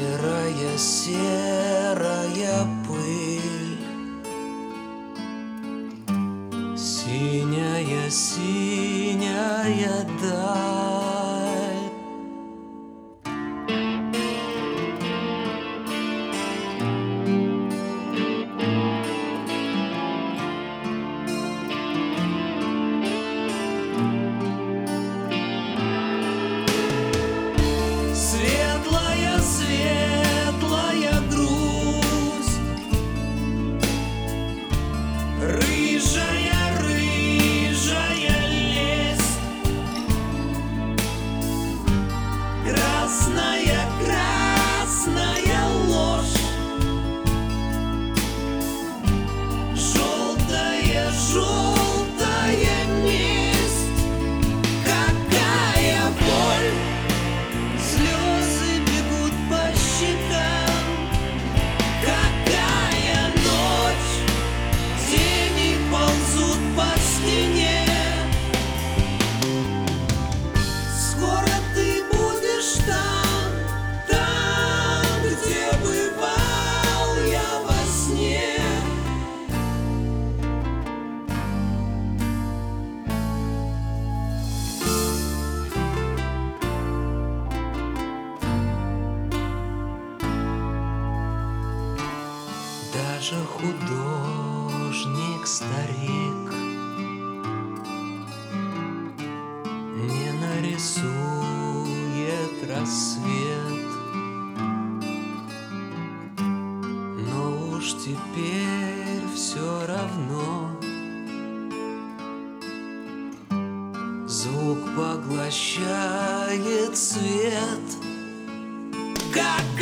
Серая, серая пыль, синяя, синяя даль. Светлая, светлая грусть, рыжая, рыжая лесть, красная, красная ложь, желтая, желтая месть. Какая боль! Слезы бегут по щекам. Какая ночь! Тени ползут по стене. Скоро ты будешь там, где бывал я во сне. Даже художник-старик не нарисует рассвет, но уж теперь все равно звук поглощает свет. Как